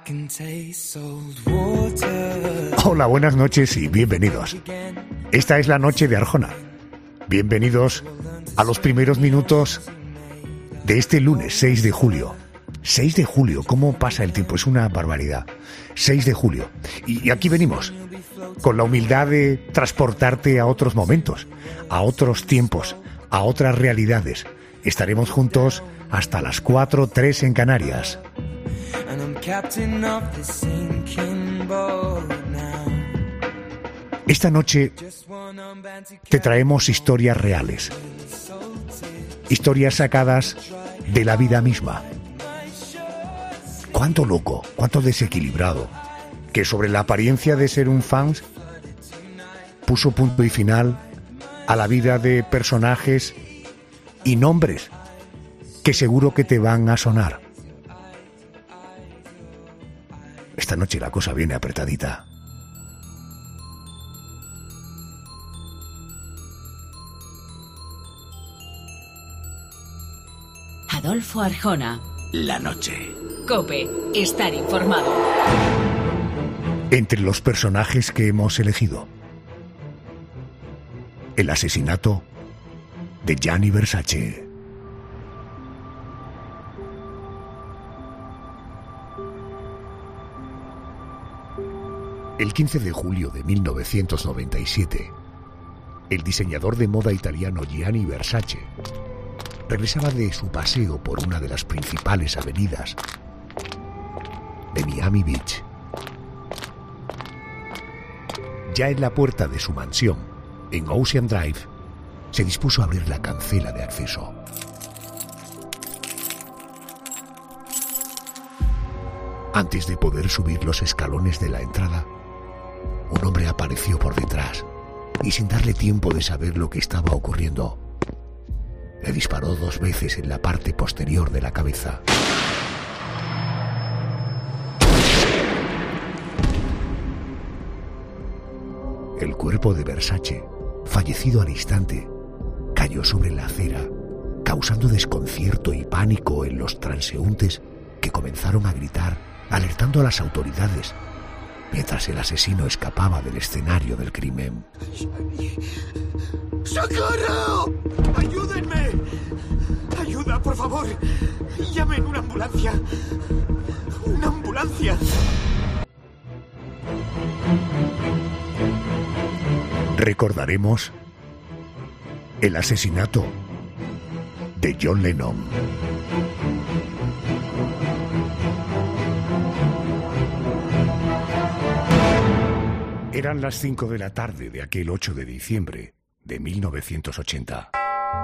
Hola, buenas noches y bienvenidos. Esta es la noche de Arjona. Bienvenidos a los primeros minutos de este lunes 6 de julio. 6 de julio, ¿cómo pasa el tiempo? Es una barbaridad. 6 de julio. Y aquí venimos, con la humildad de transportarte a otros momentos, a otros tiempos, a otras realidades. Estaremos juntos hasta las 4:03 en Canarias. Esta noche te traemos historias reales, historias sacadas de la vida misma. Cuánto loco, cuánto desequilibrado, que sobre la apariencia de ser un fan puso punto y final a la vida de personajes y nombres que seguro que te van a sonar. Esta noche la cosa viene apretadita. Adolfo Arjona. La noche. COPE. Estar informado. Entre los personajes que hemos elegido, el asesinato de Gianni Versace. El 15 de julio de 1997, el diseñador de moda italiano Gianni Versace regresaba de su paseo por una de las principales avenidas de Miami Beach. Ya en la puerta de su mansión, en Ocean Drive, se dispuso a abrir la cancela de acceso. Antes de poder subir los escalones de la entrada, un hombre apareció por detrás y, sin darle tiempo de saber lo que estaba ocurriendo, le disparó 2 veces en la parte posterior de la cabeza. El cuerpo de Versace, fallecido al instante, cayó sobre la acera, causando desconcierto y pánico en los transeúntes que comenzaron a gritar, alertando a las autoridades, mientras el asesino escapaba del escenario del crimen. ¡Socorro! ¡Ayúdenme! ¡Ayuda, por favor! ¡Llamen una ambulancia! ¡Una ambulancia! Recordaremos el asesinato de John Lennon. Eran las 5 de la tarde de aquel 8 de diciembre de 1980.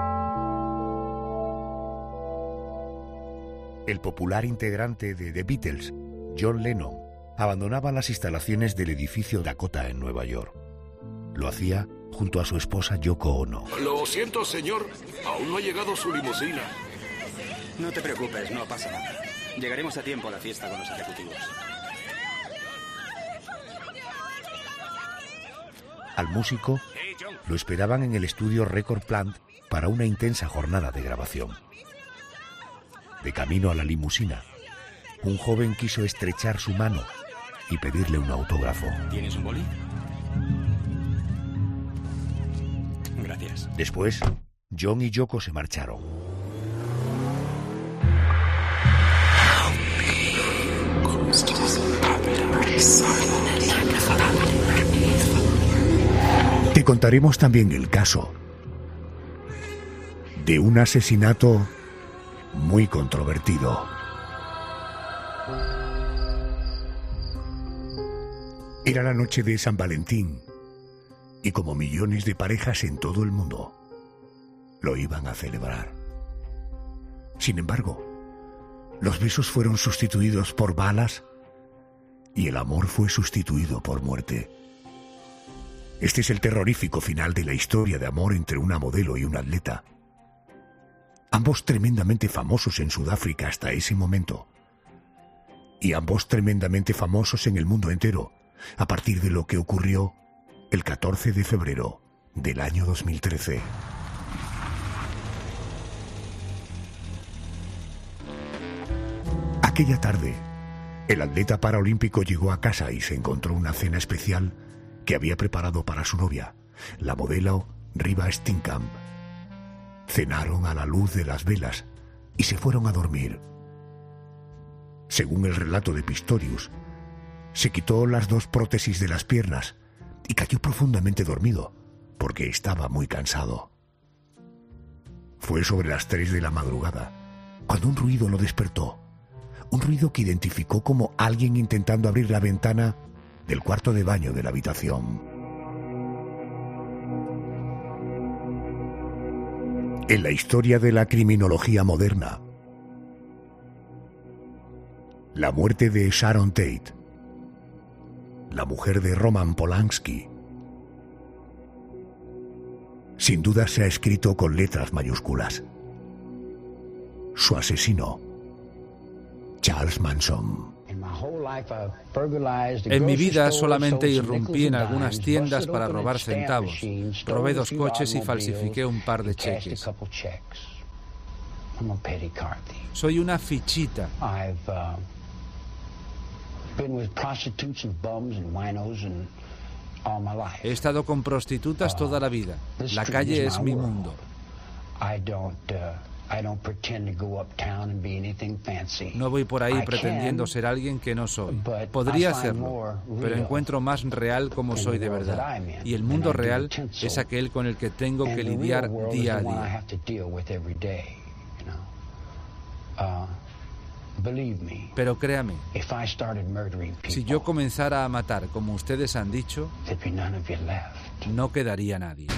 El popular integrante de The Beatles, John Lennon, abandonaba las instalaciones del edificio Dakota en Nueva York. Lo hacía junto a su esposa Yoko Ono. Lo siento, señor. Aún no ha llegado su limusina. No te preocupes, no pasa nada. Llegaremos a tiempo a la fiesta con los ejecutivos. Al músico lo esperaban en el estudio Record Plant para una intensa jornada de grabación. De camino a la limusina, un joven quiso estrechar su mano y pedirle un autógrafo. ¿Tienes un boli? Gracias. Después, John y Yoko se marcharon. Te contaremos también el caso de un asesinato muy controvertido. Era la noche de San Valentín y, como millones de parejas en todo el mundo, lo iban a celebrar. Sin embargo, los besos fueron sustituidos por balas y el amor fue sustituido por muerte. Este es el terrorífico final de la historia de amor entre una modelo y un atleta. Ambos tremendamente famosos en Sudáfrica hasta ese momento. Y ambos tremendamente famosos en el mundo entero, a partir de lo que ocurrió el 14 de febrero del año 2013. Aquella tarde, El atleta paraolímpico llegó a casa y se encontró una cena especial que había preparado para su novia, la modelo Riva Steenkamp. Cenaron a la luz de las velas y se fueron a dormir. Según el relato de Pistorius, se quitó las 2 prótesis de las piernas y cayó profundamente dormido porque estaba muy cansado. Fue sobre las 3 de la madrugada cuando un ruido lo despertó. Un ruido que identificó como alguien intentando abrir la ventana del cuarto de baño de la habitación. En la historia de la criminología moderna, la muerte de Sharon Tate, la mujer de Roman Polanski, sin duda se ha escrito con letras mayúsculas. Su asesino, Charles Manson. En mi vida solamente irrumpí en algunas tiendas para robar centavos. Robé 2 coches y falsifiqué un par de cheques. Soy una fichita. He estado con prostitutas toda la vida. La calle es mi mundo. No voy por ahí pretendiendo ser alguien que no soy. Podría hacerlo, pero encuentro más real como soy de verdad. Y el mundo real es aquel con el que tengo que lidiar día a día. Pero créame, si yo comenzara a matar como ustedes han dicho, no quedaría nadie.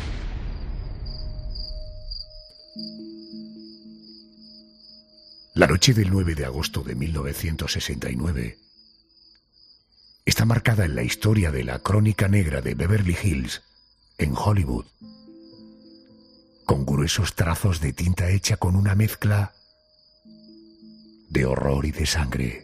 La noche del 9 de agosto de 1969 está marcada en la historia de la crónica negra de Beverly Hills, en Hollywood, con gruesos trazos de tinta hecha con una mezcla de horror y de sangre.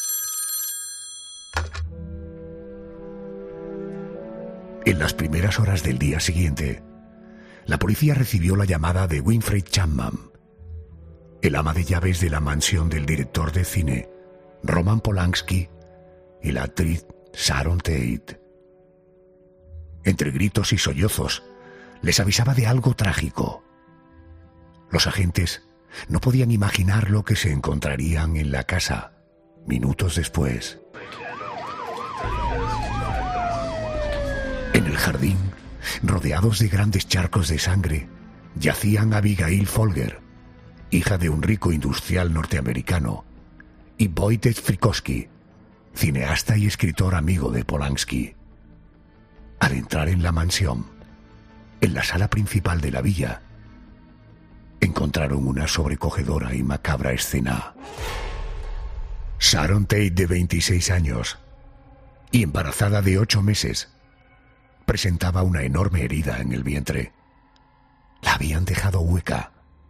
En las primeras horas del día siguiente, la policía recibió la llamada de Winfred Chapman, el ama de llaves de la mansión del director de cine Roman Polanski y la actriz Sharon Tate. Entre gritos y sollozos, les avisaba de algo trágico. Los agentes no podían imaginar lo que se encontrarían en la casa minutos después. En el jardín, rodeados de grandes charcos de sangre, yacían Abigail Folger, hija de un rico industrial norteamericano, y Wojtek Frykowski, cineasta y escritor amigo de Polanski. Al entrar en la mansión, en la sala principal de la villa, encontraron una sobrecogedora y macabra escena. Sharon Tate, de 26 años y embarazada de 8 meses, presentaba una enorme herida en el vientre. La habían dejado hueca.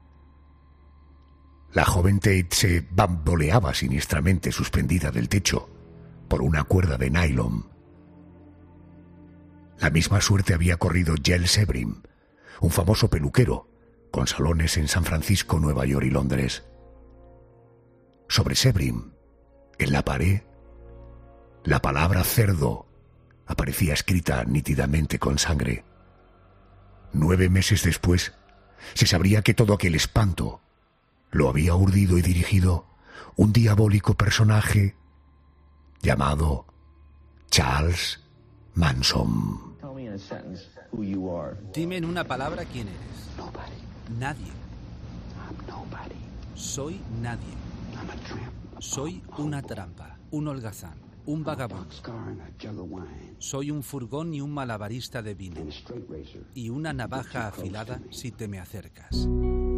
La joven Tate se bamboleaba siniestramente suspendida del techo por una cuerda de nylon. La misma suerte había corrido Jell Sebring, un famoso peluquero con salones en San Francisco, Nueva York y Londres. Sobre Sebring, en la pared, la palabra cerdo aparecía escrita nítidamente con sangre. 9 meses después, se sabría que todo aquel espanto lo había urdido y dirigido un diabólico personaje llamado Charles Manson. Dime en una palabra quién eres. Nadie. Soy nadie. Soy una trampa, un holgazán, un vagabundo. Soy un furgón y un malabarista de vino. Y una navaja afilada si te me acercas.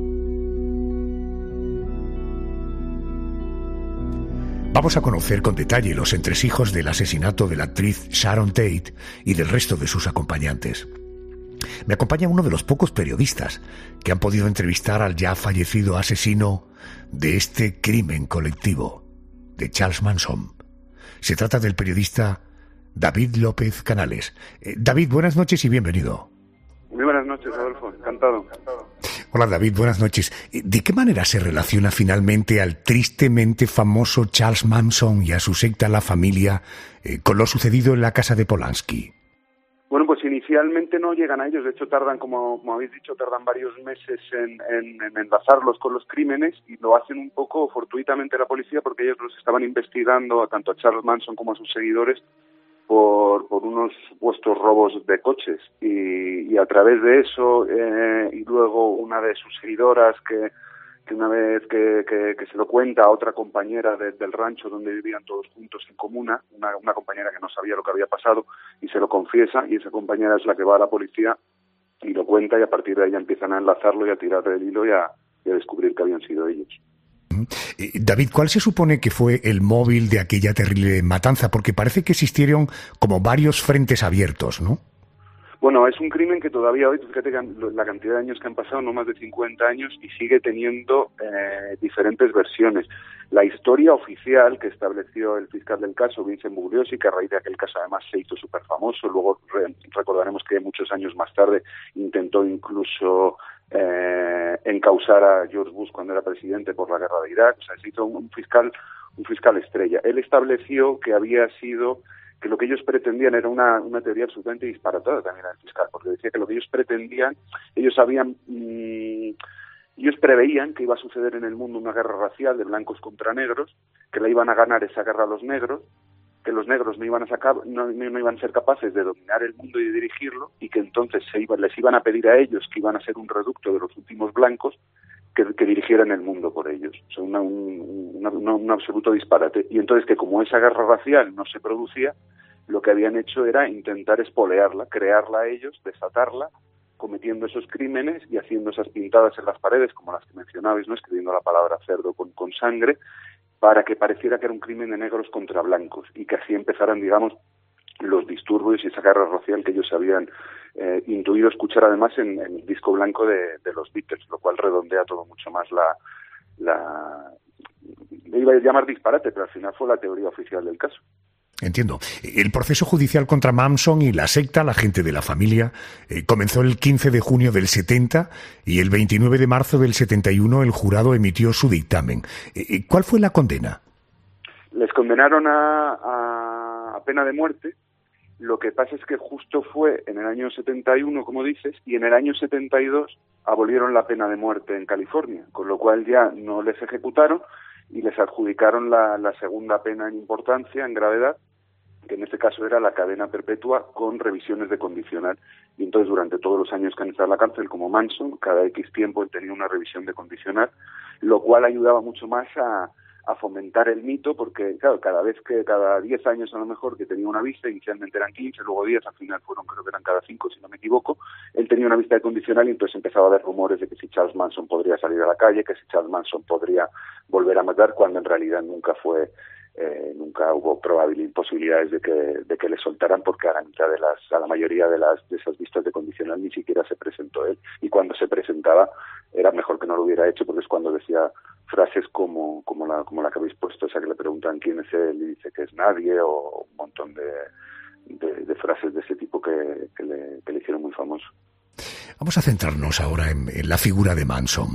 Vamos a conocer con detalle los entresijos del asesinato de la actriz Sharon Tate y del resto de sus acompañantes. Me acompaña uno de los pocos periodistas que han podido entrevistar al ya fallecido asesino de este crimen colectivo, de Charles Manson. Se trata del periodista David López Canales. David, buenas noches y bienvenido. Muy buenas noches, Adolfo. Encantado. Hola David, buenas noches. ¿De qué manera se relaciona finalmente al tristemente famoso Charles Manson y a su secta La Familia con lo sucedido en la casa de Polanski? Bueno, pues inicialmente no llegan a ellos, de hecho tardan, como habéis dicho, tardan varios meses en enlazarlos con los crímenes, y lo hacen un poco fortuitamente la policía porque ellos los estaban investigando tanto a Charles Manson como a sus seguidores por unos supuestos robos de coches, y a través de eso y luego una de sus seguidoras que una vez que se lo cuenta a otra compañera del rancho donde vivían todos juntos en comuna, una compañera que no sabía lo que había pasado, y se lo confiesa, y esa compañera es la que va a la policía y lo cuenta, y a partir de ahí ya empiezan a enlazarlo y a tirar del hilo y a descubrir que habían sido ellos. David, ¿cuál se supone que fue el móvil de aquella terrible matanza? Porque parece que existieron como varios frentes abiertos, ¿no? Bueno, es un crimen que todavía hoy, fíjate que la cantidad de años que han pasado, no más de 50 años, y sigue teniendo diferentes versiones. La historia oficial que estableció el fiscal del caso, Vincent Bugliosi, que a raíz de aquel caso además se hizo súper famoso, luego recordaremos que muchos años más tarde intentó incluso encausar a George Bush cuando era presidente por la guerra de Irak, o sea, se hizo un fiscal estrella. Él estableció que había sido que lo que ellos pretendían era una teoría absolutamente disparatada también al fiscal, porque decía que lo que ellos pretendían, ellos preveían que iba a suceder en el mundo una guerra racial de blancos contra negros, que la iban a ganar esa guerra los negros, que los negros no iban a ser capaces de dominar el mundo y de dirigirlo, y que entonces les iban a pedir a ellos, que iban a ser un reducto de los últimos blancos, que dirigieran el mundo por ellos. O sea, un absoluto disparate. Y entonces que como esa guerra racial no se producía, lo que habían hecho era intentar espolearla, crearla a ellos, desatarla, cometiendo esos crímenes y haciendo esas pintadas en las paredes, como las que mencionabais, ¿no? Escribiendo la palabra cerdo con sangre, para que pareciera que era un crimen de negros contra blancos, y que así empezaran, digamos, los disturbios y esa guerra racial que ellos habían intuido escuchar además en el disco blanco de los Beatles, lo cual redondea todo mucho más le iba a llamar disparate, pero al final fue la teoría oficial del caso. Entiendo. El proceso judicial contra Manson y la secta, la gente de La Familia, comenzó el 15 de junio del 70 y el 29 de marzo del 71 el jurado emitió su dictamen. ¿Cuál fue la condena? Les condenaron a pena de muerte. Lo que pasa es que justo fue en el año 71, como dices, y en el año 72 abolieron la pena de muerte en California, con lo cual ya no les ejecutaron y les adjudicaron la segunda pena en importancia, en gravedad, que en este caso era la cadena perpetua con revisiones de condicional. Y entonces durante todos los años que han estado en la cárcel, como Manson, cada X tiempo él tenía una revisión de condicional, lo cual ayudaba mucho más a fomentar el mito, porque claro, cada 10 años a lo mejor que tenía una vista, inicialmente eran 15, luego 10, al final creo que eran cada 5 si no me equivoco, él tenía una vista de condicional, y entonces empezaba a haber rumores de que si Charles Manson podría salir a la calle, que si Charles Manson podría volver a matar, cuando en realidad nunca hubo posibilidades de que le soltaran, porque a la mayoría de esas vistas de condicional ni siquiera se presentó él, y cuando se presentaba era mejor que no lo hubiera hecho, porque es cuando decía frases como la que habéis puesto, esa que le preguntan quién es él y dice que es nadie, o un montón de frases de ese tipo que le hicieron muy famoso. Vamos a centrarnos ahora en la figura de Manson.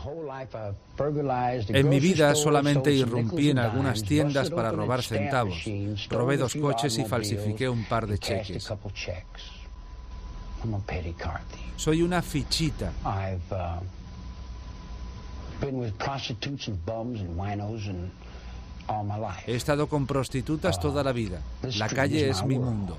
En mi vida solamente irrumpí en algunas tiendas para robar centavos. Robé 2 coches y falsifiqué un par de cheques. Soy una fichita. He estado con prostitutas toda la vida. La calle es mi mundo.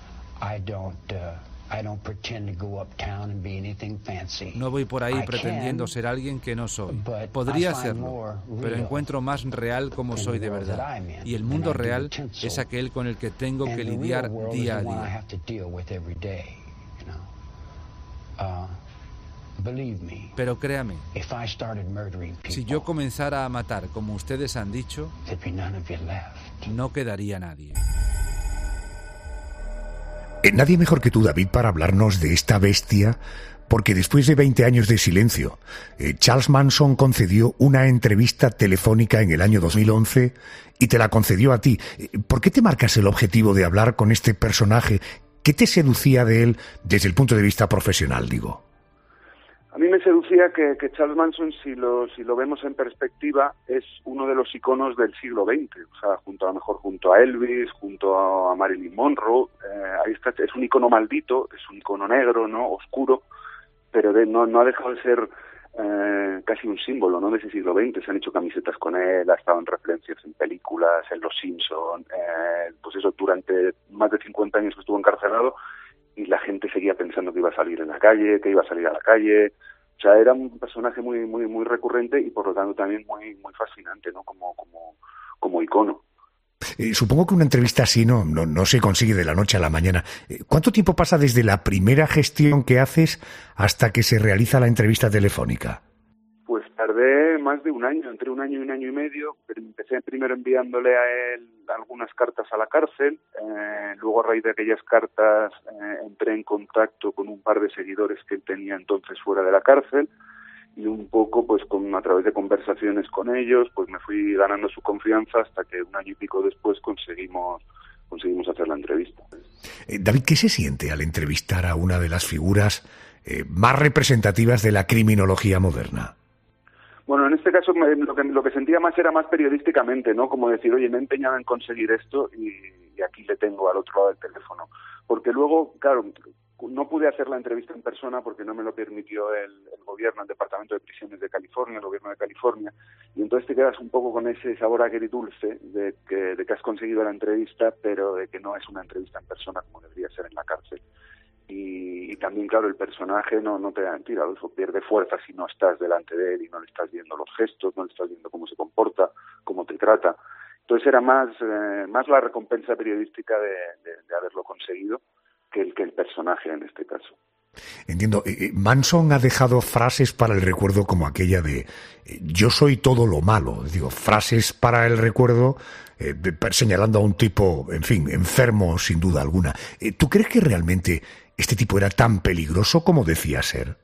No voy por ahí pretendiendo ser alguien que no soy. Podría hacerlo, pero encuentro más real como soy de verdad. Y el mundo real es aquel con el que tengo que lidiar día a día. Pero créame, si yo comenzara a matar como ustedes han dicho, no quedaría nadie. Nadie mejor que tú, David, para hablarnos de esta bestia, porque después de 20 años de silencio, Charles Manson concedió una entrevista telefónica en el año 2011 y te la concedió a ti. ¿Por qué te marcas el objetivo de hablar con este personaje? ¿Qué te seducía de él desde el punto de vista profesional, digo? A mí me seducía que Charles Manson, si lo vemos en perspectiva, es uno de los iconos del siglo XX. O sea, a lo mejor junto a Elvis, junto a Marilyn Monroe, ahí está, es un icono maldito, es un icono negro, ¿no? Oscuro, pero no ha dejado de ser casi un símbolo, ¿no? De ese siglo XX. Se han hecho camisetas con él, ha estado en referencias en películas, en Los Simpson, pues eso, durante más de 50 años que estuvo encarcelado, y la gente seguía pensando que iba a salir en la calle, que iba a salir a la calle. O sea, era un personaje muy recurrente y por lo tanto también muy fascinante, ¿no? Como icono. Supongo que una entrevista así no se consigue de la noche a la mañana. ¿Cuánto tiempo pasa desde la primera gestión que haces hasta que se realiza la entrevista telefónica? Pues tardé más de un año, entre un año y un año y medio. Empecé primero enviándole a él algunas cartas a la cárcel. Luego, a raíz de aquellas cartas, entré en contacto con un par de seguidores que él tenía entonces fuera de la cárcel. Y un poco, pues a través de conversaciones con ellos, pues me fui ganando su confianza hasta que un año y pico después conseguimos hacer la entrevista. David, ¿qué se siente al entrevistar a una de las figuras más representativas de la criminología moderna? Bueno, en este caso lo que sentía más era más periodísticamente, ¿no? Como decir, oye, me he empeñado en conseguir esto y aquí le tengo al otro lado del teléfono. Porque luego, claro, no pude hacer la entrevista en persona porque no me lo permitió el gobierno, el Departamento de Prisiones de California, el gobierno de California, y entonces te quedas un poco con ese sabor agridulce de que has conseguido la entrevista, pero de que no es una entrevista en persona como debería ser en la cárcel. Y también, claro, el personaje no te da mentira, Adolfo, pierde fuerza si no estás delante de él y no le estás viendo los gestos, no le estás viendo cómo se comporta, cómo te trata. Entonces era más la recompensa periodística de haberlo conseguido que el personaje en este caso. Entiendo. Manson ha dejado frases para el recuerdo como aquella de yo soy todo lo malo. Digo, frases para el recuerdo señalando a un tipo, en fin, enfermo sin duda alguna. ¿Tú crees que realmente este tipo era tan peligroso como decía ser?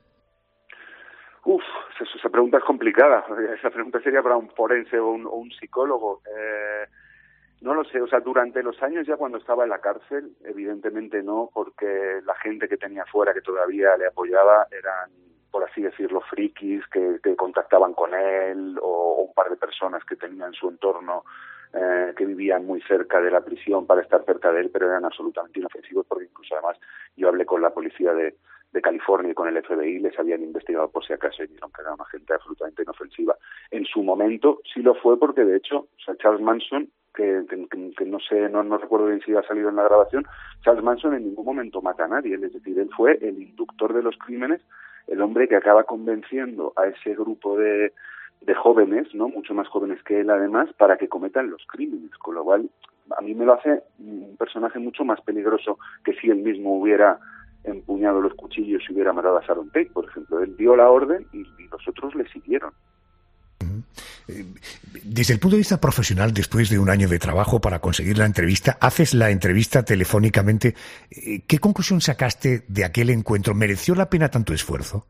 Esa pregunta es complicada. Esa pregunta sería para un forense o un psicólogo. No lo sé, o sea, durante los años ya cuando estaba en la cárcel, evidentemente no, porque la gente que tenía fuera que todavía le apoyaba eran, por así decirlo, frikis que contactaban con él o un par de personas que tenían en su entorno que vivían muy cerca de la prisión para estar cerca de él, pero eran absolutamente inofensivos porque incluso además yo hablé con la policía de California y con el FBI, les habían investigado por si acaso y vieron que era una gente absolutamente inofensiva. En su momento sí lo fue porque de hecho, o sea, Charles Manson, que no sé, no recuerdo bien si ha salido en la grabación, Charles Manson en ningún momento mata a nadie, es decir, él fue el inductor de los crímenes, el hombre que acaba convenciendo a ese grupo de jóvenes, ¿no? Mucho más jóvenes que él además, para que cometan los crímenes, con lo cual a mí me lo hace un personaje mucho más peligroso que si él mismo hubiera empuñado los cuchillos y hubiera matado a Sharon Tate, por ejemplo. Él dio la orden y los otros le siguieron. Desde el punto de vista profesional, después de un año de trabajo para conseguir la entrevista, haces la entrevista telefónicamente. ¿Qué conclusión sacaste de aquel encuentro? ¿Mereció la pena tanto esfuerzo?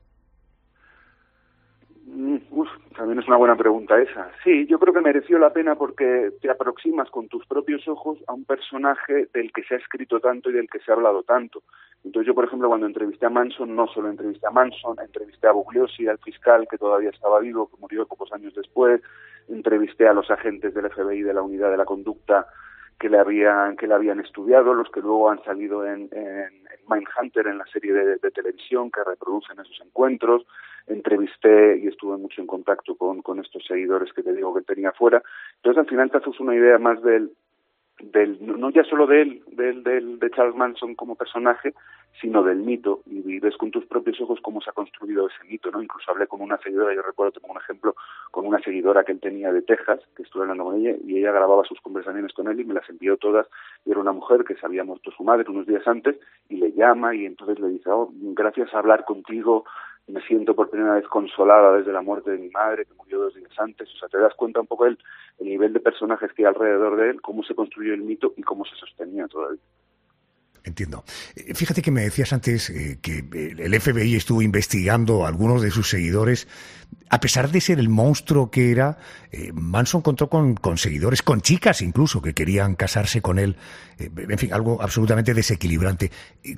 También es una buena pregunta esa. Sí, yo creo que mereció la pena porque te aproximas con tus propios ojos a un personaje del que se ha escrito tanto y del que se ha hablado tanto. Entonces yo, por ejemplo, cuando entrevisté a Manson, no solo entrevisté a Manson, entrevisté a Bugliosi, al fiscal que todavía estaba vivo, que murió pocos años después, entrevisté a los agentes del FBI de la Unidad de la Conducta que le habían estudiado, los que luego han salido en Mindhunter, en la serie de televisión que reproducen esos encuentros. Entrevisté y estuve mucho en contacto con estos seguidores que te digo que tenía fuera. Entonces al final te haces una idea más del no ya solo de Charles Manson como personaje, sino del mito, y ves con tus propios ojos cómo se ha construido ese mito, ¿no? Incluso hablé con una seguidora, yo recuerdo, te pongo un ejemplo, con una seguidora que él tenía de Texas, que estuve hablando con ella, y ella grababa sus conversaciones con él y me las envió todas, y era una mujer que se había muerto su madre unos días antes, y le llama, y entonces le dice, gracias a hablar contigo, me siento por primera vez consolada desde la muerte de mi madre, que murió 2 días antes. O sea, te das cuenta un poco el nivel de personajes que hay alrededor de él, cómo se construyó el mito y cómo se sostenía todavía. Entiendo. Fíjate que me decías antes que el FBI estuvo investigando a algunos de sus seguidores. A pesar de ser el monstruo que era, Manson contó con seguidores, con chicas incluso, que querían casarse con él. En fin, algo absolutamente desequilibrante.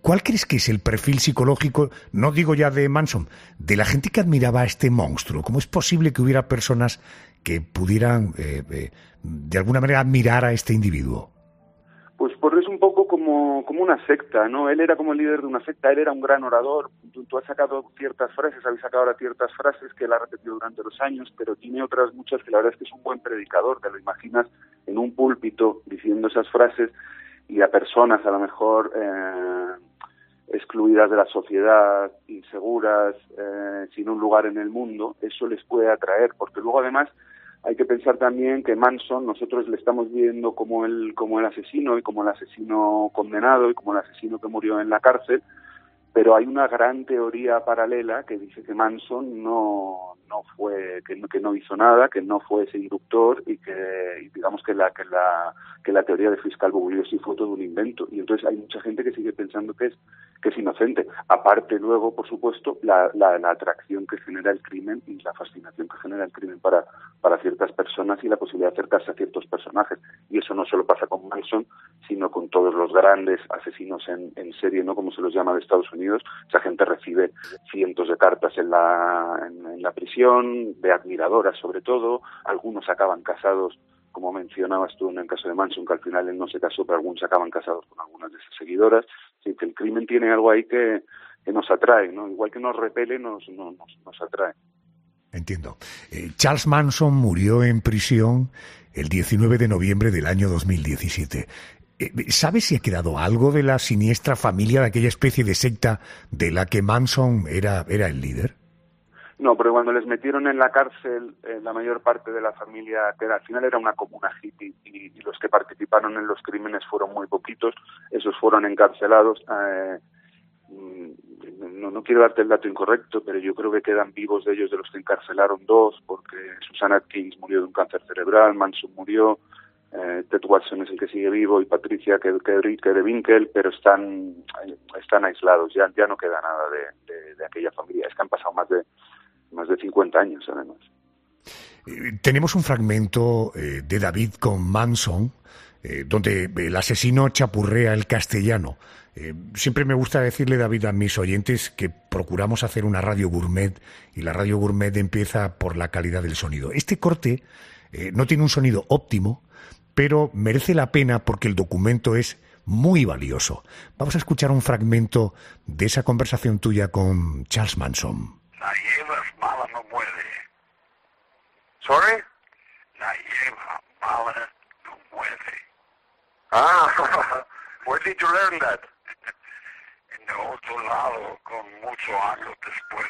¿Cuál crees que es el perfil psicológico, no digo ya de Manson, de la gente que admiraba a este monstruo? ¿Cómo es posible que hubiera personas que pudieran, de alguna manera, admirar a este individuo? Pues porque es un poco como una secta, ¿no? Él era como el líder de una secta, él era un gran orador. Tú has sacado ciertas frases, habéis sacado ahora ciertas frases que él ha repetido durante los años, pero tiene otras muchas que la verdad es que es un buen predicador. Te lo imaginas en un púlpito diciendo esas frases y a personas a lo mejor excluidas de la sociedad, inseguras, sin un lugar en el mundo. Eso les puede atraer, porque luego además hay que pensar también que Manson, nosotros le estamos viendo como el asesino y como el asesino condenado y como el asesino que murió en la cárcel, pero hay una gran teoría paralela que dice que Manson no fue, que no hizo nada, que no fue ese inductor y que digamos que la teoría de fiscal Bugliosi fue todo un invento. Y entonces hay mucha gente que sigue pensando que es inocente. Aparte luego, por supuesto, la atracción que genera el crimen y la fascinación que genera el crimen para ciertas personas y la posibilidad de acercarse a ciertos personajes. Y eso no solo pasa con Manson, sino con todos los grandes asesinos en serie, ¿no? Como se los llama de Estados Unidos. Esa gente recibe cientos de cartas en la prisión, de admiradoras sobre todo. Algunos acaban casados, como mencionabas tú en el caso de Manson, que al final él no se casó, pero algunos acaban casados con algunas de sus seguidoras. Así que el crimen tiene algo ahí que nos atrae, ¿no? Igual que nos repele, nos atrae. Entiendo. Charles Manson murió en prisión el 19 de noviembre del año 2017. ¿Sabes si ha quedado algo de la siniestra familia, de aquella especie de secta de la que Manson era el líder? No, pero cuando les metieron en la cárcel, la mayor parte de la familia, que al final era una comuna hippie, y los que participaron en los crímenes fueron muy poquitos, esos fueron encarcelados. No quiero darte el dato incorrecto, pero yo creo que quedan vivos de ellos, de los que encarcelaron 2, porque Susan Atkins murió de un cáncer cerebral, Manson murió, Ted Watson es el que sigue vivo y Patricia Kerevinkel, pero están aislados, ya no queda nada de aquella familia. Es que han pasado más de 50 años además. Tenemos un fragmento de David con Manson, donde el asesino chapurrea el castellano. Siempre me gusta decirle, David, a mis oyentes que procuramos hacer una radio gourmet, y la radio gourmet empieza por la calidad del sonido. Este corte no tiene un sonido óptimo, pero merece la pena porque el documento es muy valioso. Vamos a escuchar un fragmento de esa conversación tuya con Charles Manson. La hierba mala no muere. Sorry? La hierba mala no muere. Ah, where did you learn that? En el otro lado, con muchos años después.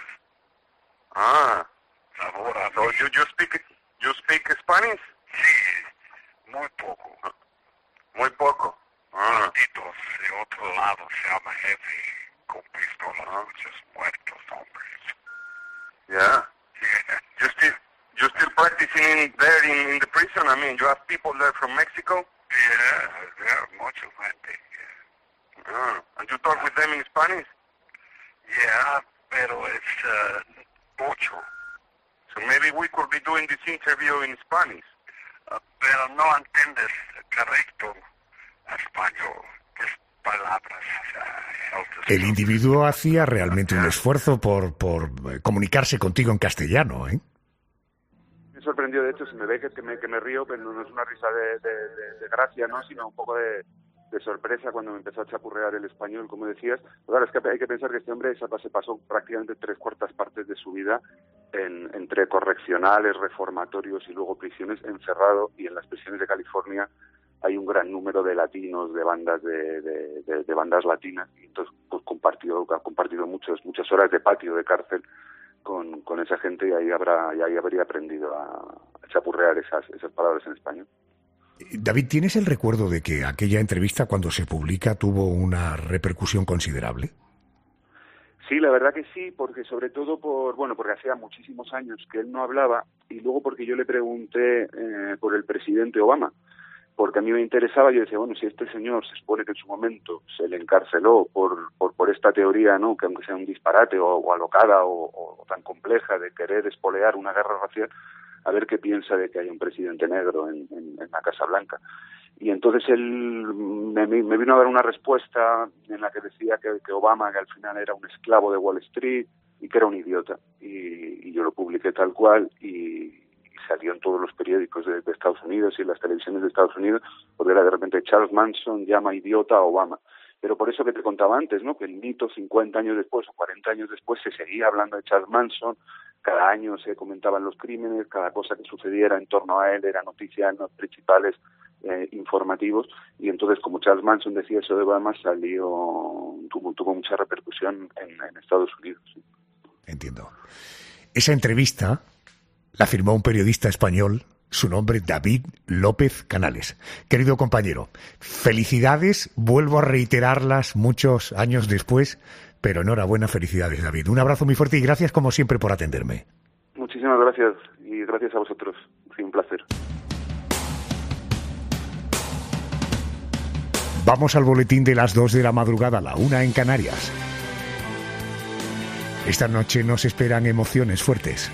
Ah, Sabor a so mí. you speak Spanish? Sí, muy poco. Muy poco. Ah, Malditos de otro lado se llama jefe con pistolas, muchos muertos hombres. yeah. Yeah. You still practicing there in the prison? I mean, you have people there from Mexico? Yeah, mucha gente. Ah, and you talk with them in Spanish? Yeah, pero es mucho. So maybe we could be doing this interview in Spanish. Pero no entiendes correcto español. ¿Qué palabras? El individuo hacía realmente un esfuerzo por comunicarse contigo en castellano, ¿eh? Me sorprendió, de hecho, se me ve que me río, pero no es una risa de gracia, ¿no? Sino un poco de sorpresa cuando me empezó a chapurrear el español, como decías. Pero claro, es que hay que pensar que este hombre se pasó prácticamente 3/4 partes de su vida entre correccionales, reformatorios y luego prisiones, encerrado, y en las prisiones de California hay un gran número de latinos, de bandas de bandas latinas, y entonces pues ha compartido muchas horas de patio de cárcel con esa gente, y ahí habría aprendido a chapurrear esas palabras en español. David, ¿tienes el recuerdo de que aquella entrevista, cuando se publica, tuvo una repercusión considerable? Sí, la verdad que sí, porque sobre todo porque hacía muchísimos años que él no hablaba, y luego porque yo le pregunté por el presidente Obama, porque a mí me interesaba. Yo decía, bueno, si este señor se supone que en su momento se le encarceló por esta teoría, ¿no?, que aunque sea un disparate o alocada o tan compleja de querer espolear una guerra racial, a ver qué piensa de que haya un presidente negro en la Casa Blanca. Y entonces él me vino a dar una respuesta en la que decía que Obama, que al final era un esclavo de Wall Street y que era un idiota. Y yo lo publiqué tal cual y salió en todos los periódicos de Estados Unidos y las televisiones de Estados Unidos, porque era de repente Charles Manson llama idiota a Obama. Pero por eso que te contaba antes, ¿no? Que el mito 50 años después o 40 años después se seguía hablando de Charles Manson, cada año se comentaban los crímenes, cada cosa que sucediera en torno a él era noticia en los principales informativos, y entonces como Charles Manson decía eso de Obama, tuvo mucha repercusión en Estados Unidos. ¿Sí? Entiendo. Esa entrevista la firmó un periodista español, su nombre David López Canales. Querido compañero, felicidades, vuelvo a reiterarlas muchos años después, pero enhorabuena, felicidades, David. Un abrazo muy fuerte y gracias como siempre por atenderme. Muchísimas gracias y gracias a vosotros. Ha sido un placer. Vamos al boletín de las 2 de la madrugada, la 1 en Canarias. Esta noche nos esperan emociones fuertes.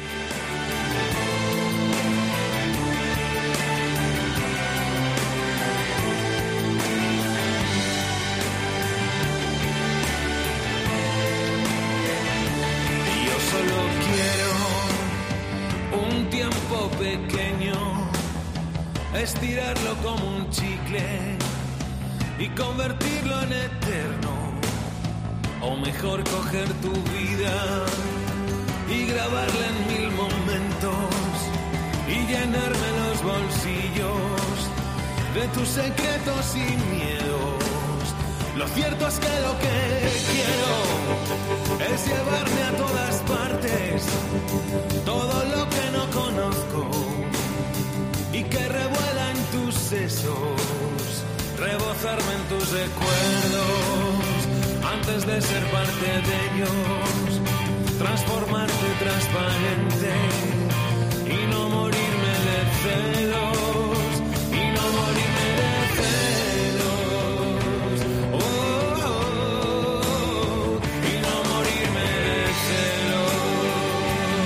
Estirarlo como un chicle y convertirlo en eterno, o mejor coger tu vida y grabarla en 1000 momentos y llenarme los bolsillos de tus secretos y miedos. Lo cierto es que lo que quiero es llevarme a todas partes todo lo que no conozco y que revuela en tus sesos, rebozarme en tus recuerdos antes de ser parte de ellos, transformarte transparente y no morirme de celos, y no morirme de celos, oh, oh, oh, y no morirme de celos,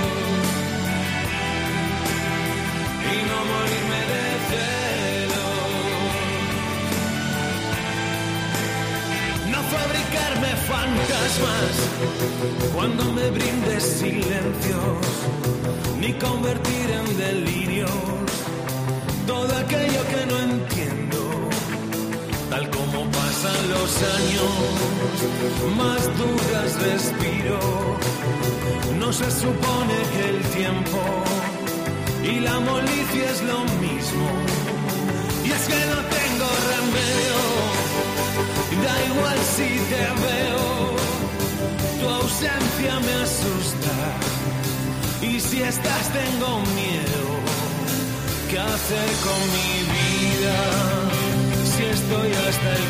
y no morirme de celos, no fabricarme fantasmas cuando me brindes silencios, ni convertir en delirios todo aquello que no entiendo. Tal como pasan los años, más dudas respiro. No se supone que el tiempo y la molicie es lo mismo. Y es que no tengo remedio, da igual si te veo, tu ausencia me asusta, y si estás tengo miedo. ¿Qué hacer con mi vida si estoy hasta el